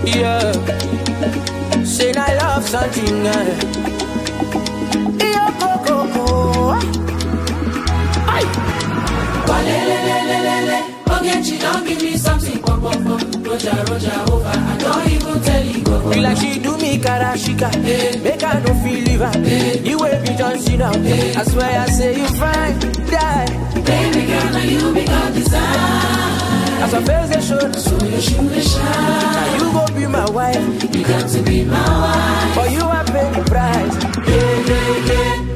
Yeah. Saying I love something. Yeah, go. Aye. Walelelelelele. Ogechi, don't give me something. Roger, over. I don't even tell you. Be like she do me karashika. Make I no feel live. You will be John Cena. I swear I say you fine. Die. Baby girl, now you become design. As I face the show, so you should shine. now you go be my wife. You got to be my wife. For you I pay the price. Yeah.